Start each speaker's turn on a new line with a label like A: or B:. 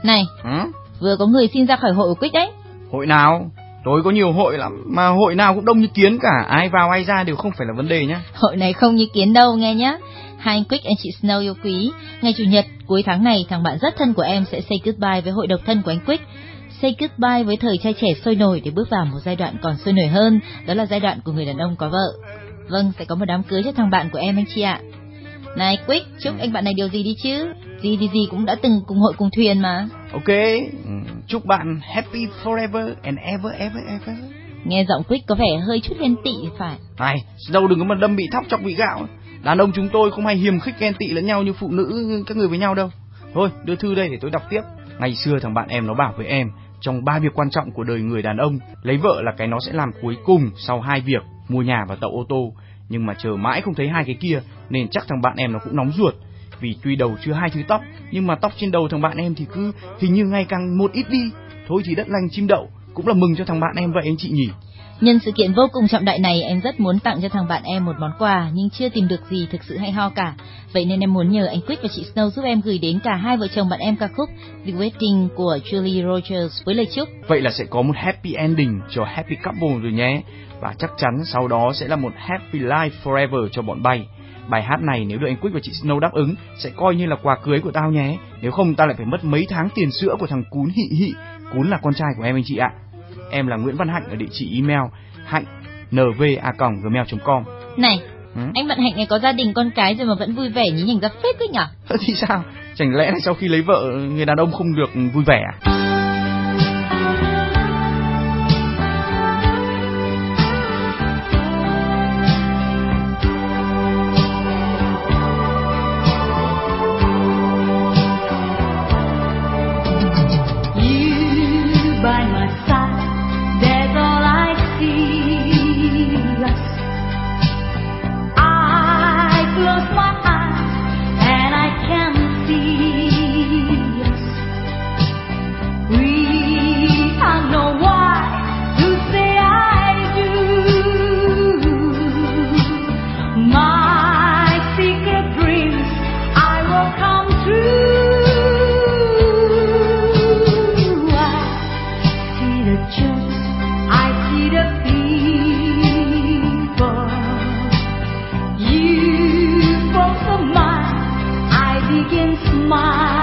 A: Này, vừa có người xin ra khỏi hội của Quick đấy.
B: Hội nào? Tôi có nhiều hội lắm, mà hội nào cũng đông như kiến cả, ai vào ai ra đều không phải là vấn đề nhá.
A: Hội này không như kiến đâu nghe nhá. Hai anh Quick, anh chị Snow yêu quý, ngày chủ nhật cuối tháng này, thằng bạn rất thân của em sẽ say goodbye với hội độc thân của anh Quick. Say goodbye với thời trai trẻ sôi nổi để bước vào một giai đoạn còn sôi nổi hơn, đó là giai đoạn của người đàn ông có vợ. Vâng, sẽ có một đám cưới cho thằng bạn của em anh chị ạ. Này Quick, chúc anh bạn này điều gì đi chứ? Gì cũng đã từng cùng hội cùng thuyền mà.
B: Ok, chúc bạn happy forever and ever ever ever.
A: Nghe giọng Quick có vẻ hơi chút ghen tị thì phải.
B: Này, đâu đừng có mà đâm bị thóc chọc bị gạo. Đàn ông chúng tôi không hay hiềm khích ghen tị lẫn nhau như phụ nữ các người với nhau đâu. Thôi, đưa thư đây để tôi đọc tiếp. Ngày xưa thằng bạn em nó bảo với em, trong 3 việc quan trọng của đời người đàn ông, lấy vợ là cái nó sẽ làm cuối cùng sau 2 việc, mua nhà và tậu ô tô. Nhưng mà chờ mãi không thấy 2 cái kia, nên chắc thằng bạn em nó cũng nóng ruột. Vì tuy đầu chưa 2 thứ tóc, nhưng mà tóc trên đầu thằng bạn em thì cứ hình như ngày càng một ít đi. Thôi thì đất lành chim đậu, cũng là mừng cho thằng bạn em vậy anh chị nhỉ.
A: Nhân sự kiện vô cùng trọng đại này, em rất muốn tặng cho thằng bạn em một món quà, nhưng chưa tìm được gì thực sự hay ho cả. Vậy nên em muốn nhờ anh Quick và chị Snow giúp em gửi đến cả hai vợ chồng bạn em ca khúc The Wedding của Julie Rogers với lời chúc.
B: Vậy là sẽ có một happy ending cho happy couple rồi nhé. Và chắc chắn sau đó sẽ là một happy life forever cho bọn bay. Bài hát này nếu được anh Quick và chị Snow đáp ứng sẽ coi như là quà cưới của tao nhé. Nếu không ta lại phải mất mấy tháng tiền sữa của thằng Cún Hị Hị. Cún là con trai của em anh chị ạ. Em là Nguyễn Văn Hạnh ở địa chỉ email hạnh@nva.gmail.com.
A: Này, anh bạn Hạnh này có gia đình con cái rồi mà vẫn vui vẻ nhí nhảnh ra phết đấy nhở?
B: Thì sao? Chẳng lẽ là sau khi lấy vợ người đàn ông không được vui vẻ à?
C: Smile.